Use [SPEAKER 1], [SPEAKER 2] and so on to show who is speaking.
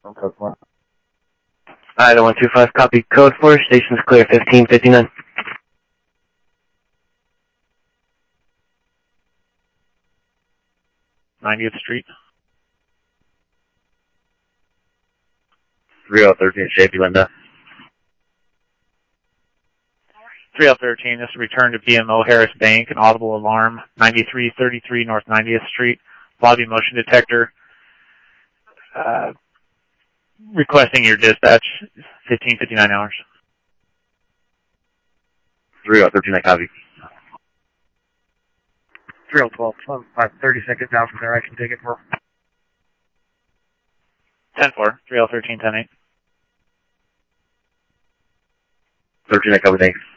[SPEAKER 1] From code 4.
[SPEAKER 2] Item 125, copy code 4, station's clear, 1559.
[SPEAKER 3] '90th Street.
[SPEAKER 1] 3013, Shapey, Linda.
[SPEAKER 3] 3013, this is return to BMO Harris Bank, an audible alarm, 9333 North 90th Street, lobby motion detector, requesting your dispatch, 1559 hours.
[SPEAKER 1] 3013, I copy.
[SPEAKER 4] 3012, 30 seconds out from there, I can take it for
[SPEAKER 3] 10-4, 3013, 10-8.
[SPEAKER 1] 13, I copy, thanks.